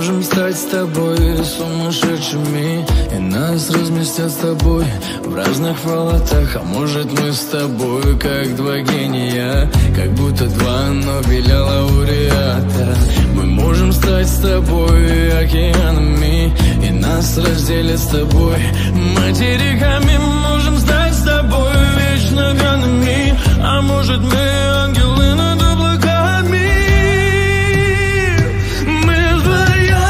можем стать с тобой сумасшедшими, и нас разместят с тобой в разных палатах. А может мы с тобой как два гения, как будто два Нобеля лауреата. Мы можем стать с тобой океанами, и нас разделят с тобой материками. Можем стать с тобой вечно пьяными, а может мы ангелы над облаками. Мы вдвоем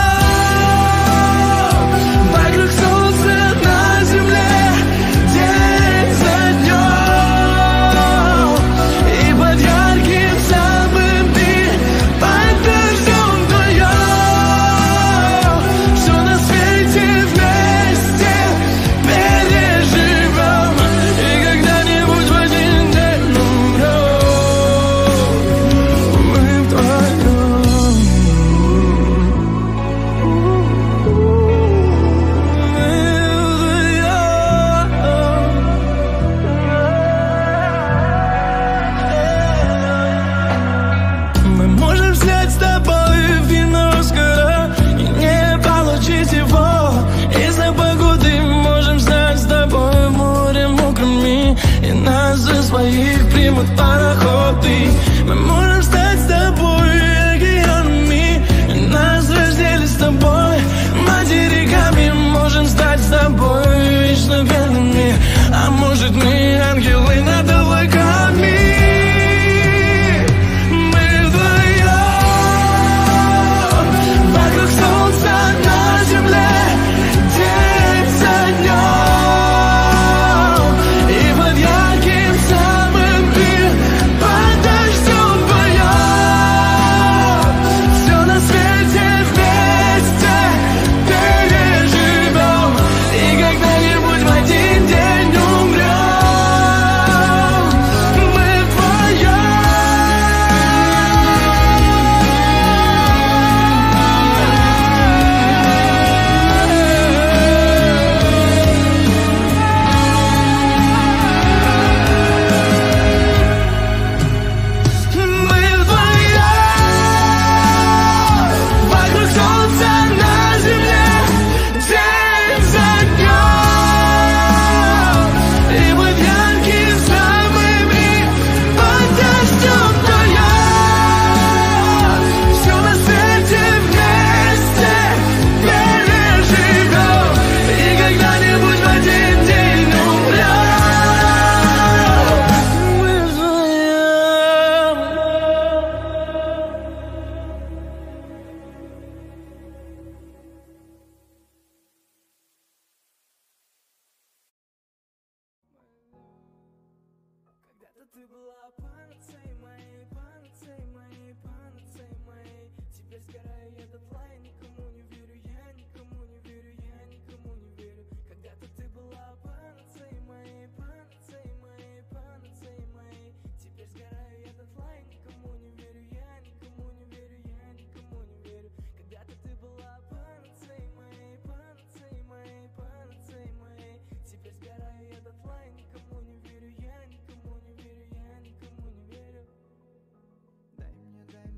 вокруг солнца на земле, день за днем, и под ярким самым ты, под дождем вдвоем. Все на свете вместе переживем, и когда-нибудь в один день умрем. Мы вдвоем. Мы можем снять с тобой фильм Оскара и не получить его. Из-за погоды можем стать с тобой морем мокрыми, и нас за своих примут пароходы. Мы можем стать с тобой океанами, и нас разделят с тобой материками. Можем стать с тобой вечно пьяными, а может мы ангелы над облаками. Мы вдвоем вокруг солнца на земле, день за днем, и под ярким самым ты, под дождем вдвоем. Все на свете вместе переживем, и когда-нибудь в один день умрем. Мы вдвоем. Мы вдвоем вокруг солнца на земле, день за днем, и под ярким самыми, под дождем вдвоем. Все на свете вместе переживем, и когда-нибудь в один день умрем. Мы вдвоем. Когда-то ты была панацеей.